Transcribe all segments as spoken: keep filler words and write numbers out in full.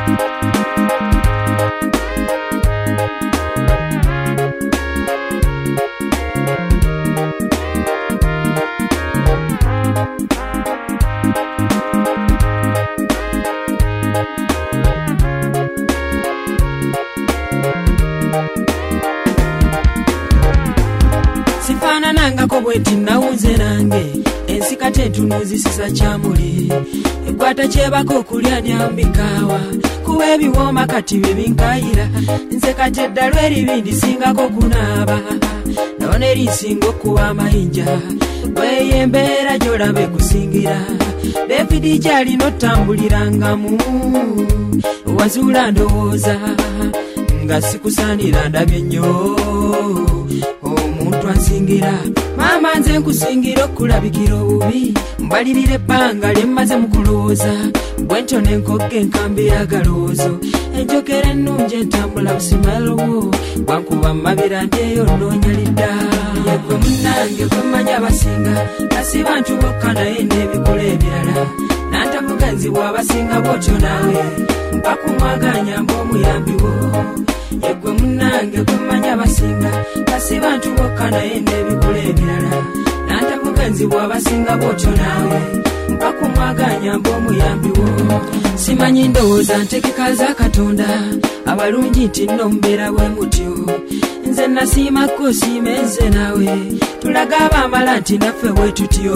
Sifana nanga kobweti nawunze nange ensika tentunuzi sisa chamuli ekwata chebako kulya nyambikawa kuwe ebiwoma kati bibinkayira nze kati eddalo eribindi singako kunaaba none lisingo kuwa mayinja weyembeera gyolabe kusingira David kyalina otambulirangamu wazuula ndowooza nga sikusaanira ndabye nnyo omuntu ansingira maama nze nkusingira okulabikira obubi mbalirira ebbanga lyemmaze mu kulowooza bwentyo nenkogge enkambira galoozo enjogera ennungi entambula busimalobwo bwankuba mabira nteyo nnoonyalidda yegwe munnange gwemmanya abasinga asi bantu bokka naye n'ebikola ebirala nantamuganzi bw'abasinga bwotyo naawe mpakumwaganya mb'omuyambi wo yegwe munnange gwemmanya abasinga asi bantu bokka naye n'ebikola ebirala nantamuganzi bw'abasinga bwotyo naawe mpakumwaganya mb'omuyambi wo simanyi ndowooza ntegeka za Katonda abalungi nti nno mubeera bwe mutyo nze nasiimako osiime nze naawe tulaga abamala nti naffe bwe tutyo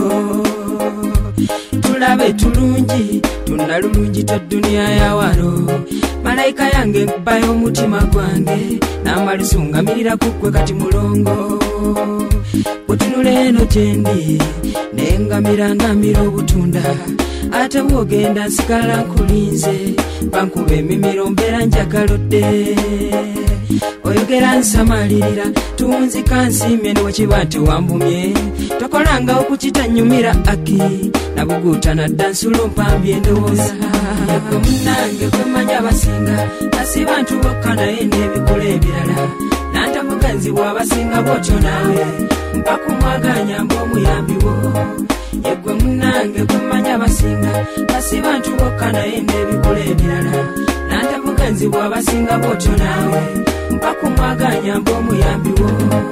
tulabe tulungi tunnalulungi toduniya ya wano malayika yange nkubayo omutima gwange n'amalusungamirira kuggwe kati mulongo bwetunula eno gyendi nengamira ngamira obutunda ate bwogenda nsigala nkulinze bankuba emimiro mbeera njagalodde oyogera nsamalirira tunzika nsiimye newekiba nti wambumye tokolanga okukitanyumira aki nabuguuta nadda nsulo mpambye endowooza yegwe munnange gwemmanya abasinga asi bantu bokka naye n'ebikola ebirala nantamuganzi bw'abasinga bwotyo naawe mpakumwaganya mb'omuyambi wo yegwe munnange gwemmanya abasinga asi bantu bokka naye n'ebikola ebirala nantamuganzi bw'abasinga bwotyo naawe mpakumwaganya mb'omuyambi wo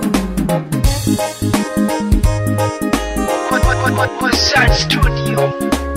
Ozark Studio.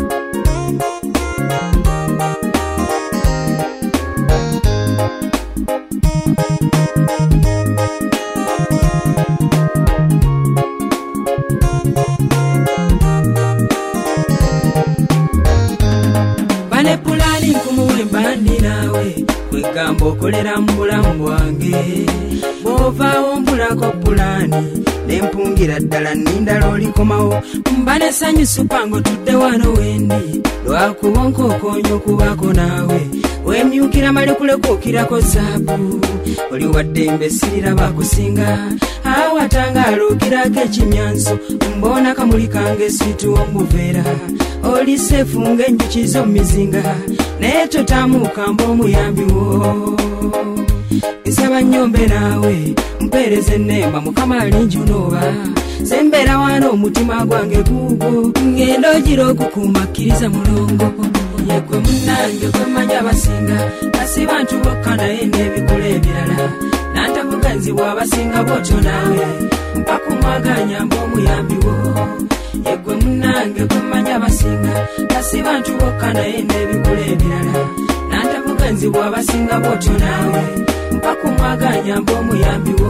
Bane pulani nkumuwe mbandi nawe kwegamba okolera mu bulamu bwange bw'ovaawo mbulako pulani nempungira ddala nninda lw'olikomawo mba nesanyusu pango tudde wano wendi lwakuba nkookoonyo okubaako naawe wemyukira malekulekuukirako zaabu oli waddembe sirira bakusinga awatangaala okirako ekimyanso mbona kamuli kange switu omuveera oli seefu ng'enjuki z'omumizinga naye totamuuka mb'omuyambi wo nsaba nnyombe naawe mpeereze ennemba mukama alinjunooba sembeera wano omutima gwange guugwo ngenda ogira okukumakkiriza mulongo yegwe munnange gwemmanya abasinga asi bantu bokka naye n'ebikola ebirala nantamuganzi bw'abasinga bwotyo naawe mpakumwaganya mb'omuyambi wo yegwe munnange gwemmanya abasinga asi bantu bokka naye n'ebikola ebirala nantamuganzi bw'abasinga bwotyo naawe mpakumwaganya mb'omuyambi wo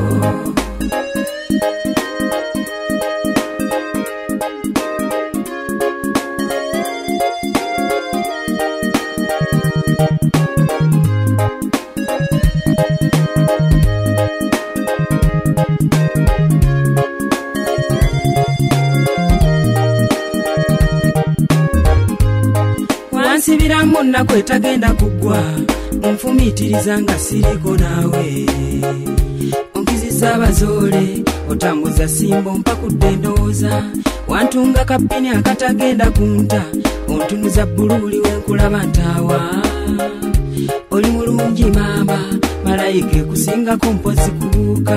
wansibiramu nnaku etagenda kuggwa onfumiitiriza nga siriko naawe onkizisa abazoole otambuza simbo mpakudde ndowooza wantunga kapini akatagenda kunta ontunuza bbululi wenkulaba ntaawa oli mulungi maama malayika ekusingako mpozi kubuuka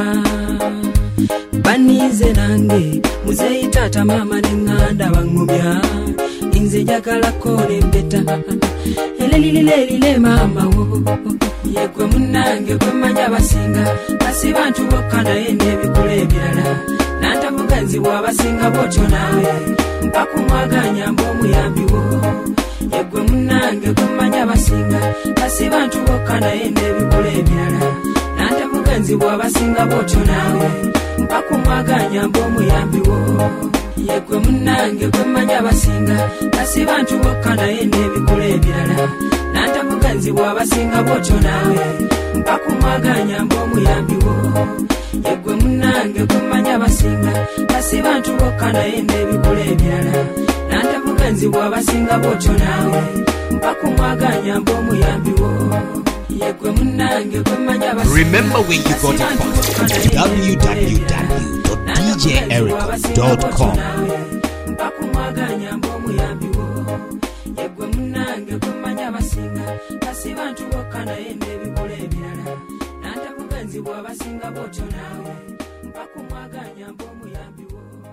banniize nange muzeeyi taata maama neŋŋanda baŋŋumya nze njagala kole mpeta elelilelile mama wo yekwe munange kwe manya basinga basi bantu bokka naye n'ebikula ebirala nanta muganzi bw'abasinga bw'otyo nawe mpakumwaganya mb'omuyambi wo yekwe munange kwe manya basinga basi bantu bokka naye n'ebikula ebirala nanta muganzi bw'abasinga bw'otyo nawe mpakumwaganya mb'omuyambi wo yekwe munange kwe manya basinga basi bantu bokka naye n'ebikula ebirala nanta muganzi bw'abasinga bw'otyo nawe mpakumwaganya mb'omuyambi wo yekwe munange kwe manya basinga basi bantu bokka naye n'ebikula ebirala nanta muganzi bw'abasinga bw'otyo nawe mpakumwaganya mb'omuyambi wo yekwe munange kwe manya basinga. Remember where you got it from. w w w dot d j eric dot com. mpakumwaganya mb'omuyambi wo yekwe munange kwe manya basinga basi bantu bokka naye n'ebikula ebirala nanta muganzi bw'abasinga bw'otyo nawe mpakumwaganya mb'omuyambi wo.